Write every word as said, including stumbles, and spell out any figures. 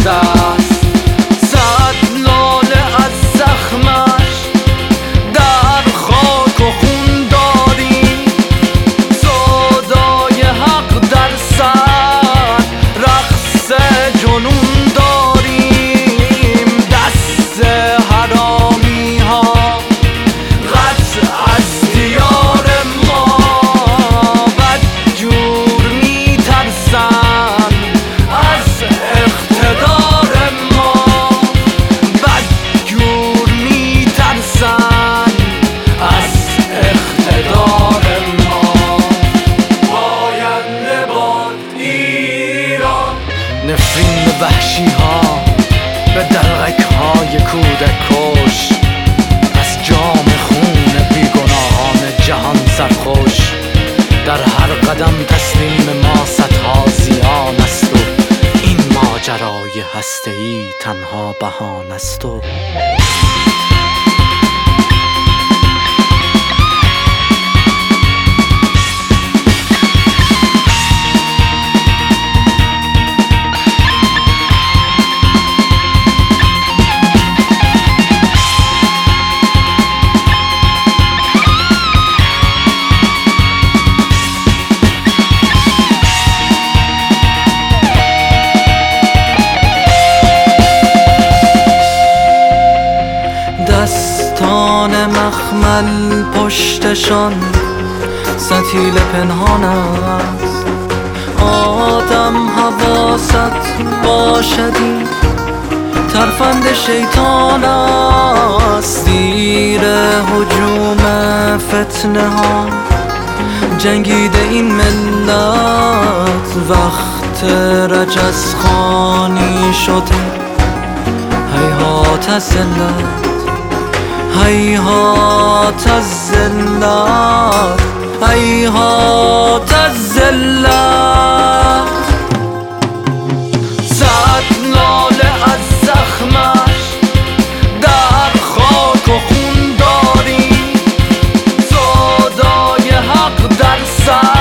است. صد لاله از زخمش در خاک و خون داریم، صدای حق در سر، رقص جنون داریم. دست حرامی ها قطع از دیار ما، بدجور میترسن از اقتدار ما، بدجور میترسن از اقتدار ما. پاینده باد ایران. نفرین وحشی ها به دلغک های کودک کش، از جام خون بیگناهان جهان سرخوش. در هر قدم تسلیم ما صدها زیان است و این ماجرای هسته‌ای تنها بهانه است. و دستان مخمل پشتشان ستیل پنهان است. آدم حواست باشدی ترفند شیطان است. دیر هجوم فتنه ها جنگیده این ملت، وقت رجز خوانی شده هیهات از ذلت، هیهات از ذلت، هیهات از ذلت. صد لاله از زخمش در خاک و خون داریم، صدای حق در سر،